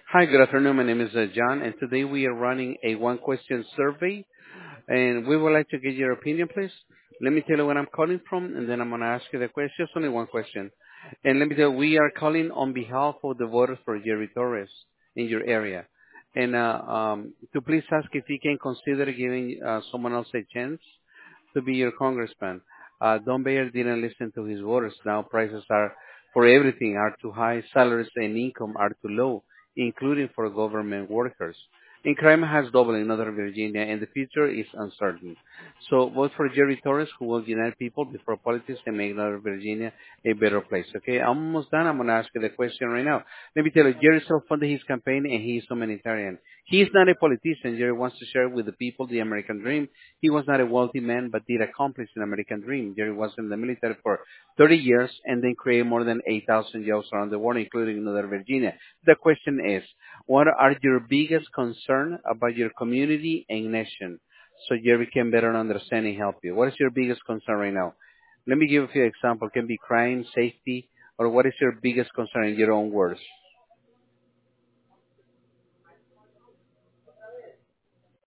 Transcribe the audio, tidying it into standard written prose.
Hi, good afternoon. My name is John, and today we are running a one-question survey, and we would like to get your opinion, please. Let me tell you where I'm calling from, and then I'm going to ask you the question. Just only one question. And let me tell you, we are calling on behalf of the voters for Jerry Torres in your area. And to please ask if you can consider giving someone else a chance to be your congressman. Don Bayer didn't listen to his voters. Now prices are for everything are too high, salaries and income are too low, including for government workers. And crime has doubled in Northern Virginia, and the future is uncertain. So vote for Jerry Torres, who will unite people before politics and make Northern Virginia a better place. Okay, I'm almost done. I'm going to ask you the question right now. Let me tell you, Jerry self-funded his campaign, and he is humanitarian. He is not a politician. Jerry wants to share with the people the American dream. He was not a wealthy man, but did accomplish an American dream. Jerry was in the military for 30 years and then created more than 8,000 jobs around the world, including in Northern Virginia. The question is, what are your biggest concern about your community and nation so Jerry can better understand and help you? What is your biggest concern right now? Let me give a few examples. It can be crime, safety, or what is your biggest concern in your own words?